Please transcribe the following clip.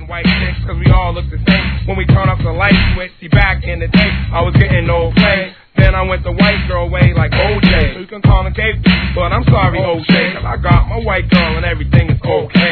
white chicks, cause we all look the same. When we turn up the light switch, see back in the day, I was getting no play. Then I went the white girl way like OJ. So you can call me Dave, but I'm sorry OJ, cause I got my white girl and everything is okay.